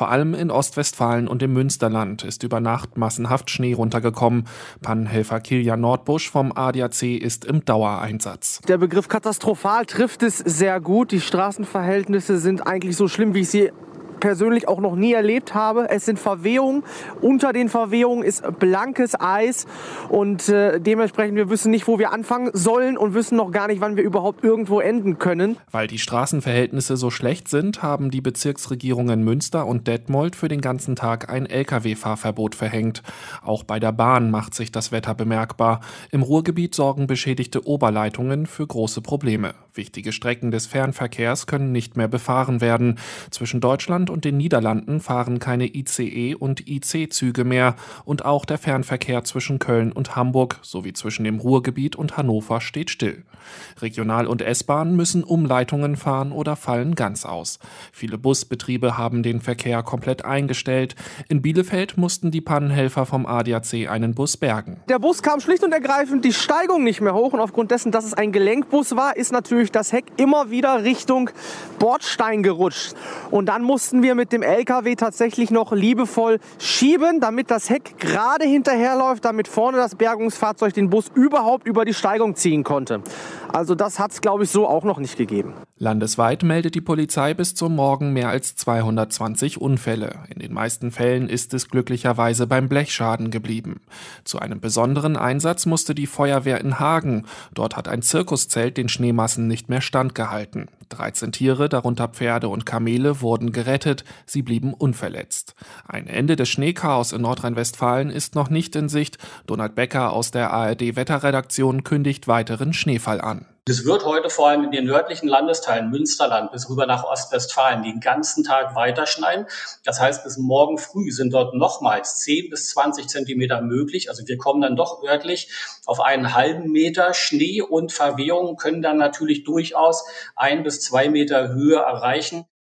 Vor allem in Ostwestfalen und im Münsterland ist über Nacht massenhaft Schnee runtergekommen. Pannenhelfer Kilian Nordbusch vom ADAC ist im Dauereinsatz. Der Begriff katastrophal trifft es sehr gut. Die Straßenverhältnisse sind eigentlich so schlimm, wie ich sie persönlich auch noch nie erlebt habe. Es sind Verwehungen. Unter den Verwehungen ist blankes Eis und dementsprechend wir wissen nicht, wo wir anfangen sollen und wissen noch gar nicht, wann wir überhaupt irgendwo enden können. Weil die Straßenverhältnisse so schlecht sind, haben die Bezirksregierungen Münster und Detmold für den ganzen Tag ein Lkw-Fahrverbot verhängt. Auch bei der Bahn macht sich das Wetter bemerkbar. Im Ruhrgebiet sorgen beschädigte Oberleitungen für große Probleme. Wichtige Strecken des Fernverkehrs können nicht mehr befahren werden. Zwischen Deutschland und den Niederlanden fahren keine ICE- und IC-Züge mehr und auch der Fernverkehr zwischen Köln und Hamburg sowie zwischen dem Ruhrgebiet und Hannover steht still. Regional- und S-Bahn müssen Umleitungen fahren oder fallen ganz aus. Viele Busbetriebe haben den Verkehr komplett eingestellt. In Bielefeld mussten die Pannenhelfer vom ADAC einen Bus bergen. Der Bus kam schlicht und ergreifend die Steigung nicht mehr hoch und aufgrund dessen, dass es ein Gelenkbus war, ist natürlich das Heck immer wieder Richtung Bordstein gerutscht. Und dann mussten wir mit dem LKW tatsächlich noch liebevoll schieben, damit das Heck gerade hinterherläuft, damit vorne das Bergungsfahrzeug den Bus überhaupt über die Steigung ziehen konnte. Also das hat es, glaube ich, so auch noch nicht gegeben. Landesweit meldet die Polizei bis zum Morgen mehr als 220 Unfälle. In den meisten Fällen ist es glücklicherweise beim Blechschaden geblieben. Zu einem besonderen Einsatz musste die Feuerwehr in Hagen. Dort hat ein Zirkuszelt den Schneemassen nicht mehr standgehalten. 13 Tiere, darunter Pferde und Kamele, wurden gerettet. Sie blieben unverletzt. Ein Ende des Schneechaos in Nordrhein-Westfalen ist noch nicht in Sicht. Donald Becker aus der ARD-Wetterredaktion kündigt weiteren Schneefall an. Es wird heute vor allem in den nördlichen Landesteilen, Münsterland bis rüber nach Ostwestfalen, den ganzen Tag weiterschneien. Das heißt, bis morgen früh sind dort nochmals 10 bis 20 Zentimeter möglich. Also wir kommen dann doch örtlich auf einen halben Meter Schnee und Verwehungen können dann natürlich durchaus 1 bis 2 Meter Höhe erreichen.